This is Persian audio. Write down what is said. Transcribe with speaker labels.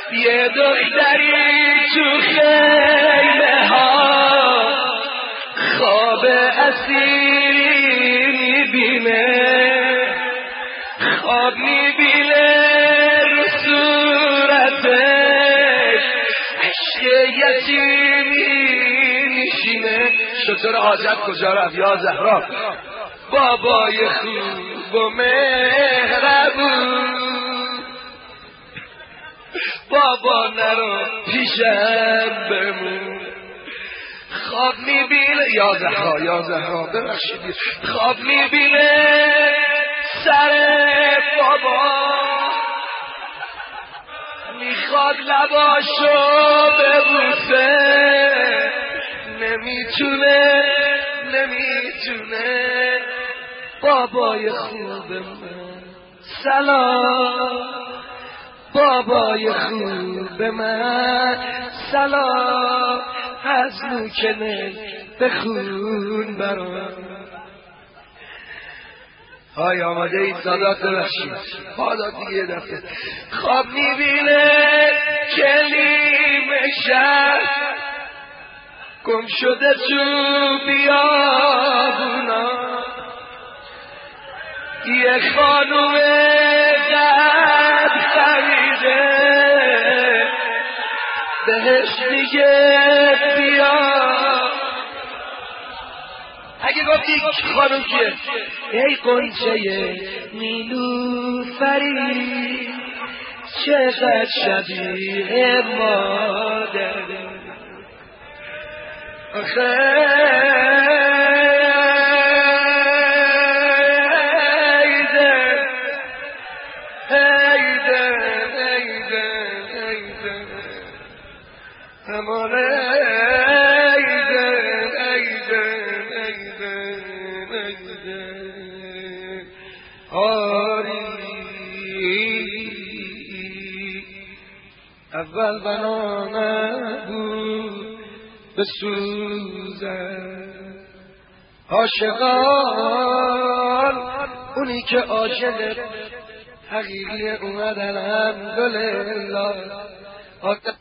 Speaker 1: یه دختری تو خیمه ها خواب اسیر میبینه، خواب میبینه رو صورتش عشق یتیمی میشینه. شطور حاجت کجا رفت یا زهرا؟ بابای خوب و مهربون، بابا نرو پیشم بمون. خواب میبینه یا زهرا ببخشید، خواب میبینه سر بابا، میخواد لباشو ببوسه، نمیتونه بابای خوب من سلام، بابای خوب من سلام، از نوکنه بخون برام. های آماده این سادات بخشید حالا دیگه دفعه. خواب میبینه کلیم شهر گم شده تو بیابونا، یه خانوم قد خریده بهش میگه بیا. اگه گفتی خانوم کیه؟ ای قنچه نیلوفری چقدر شبیه مادری، آخه اول بنانه بود بسوزن عاشقان، اونی که عاشق حقیقی اومدن الحمدلله.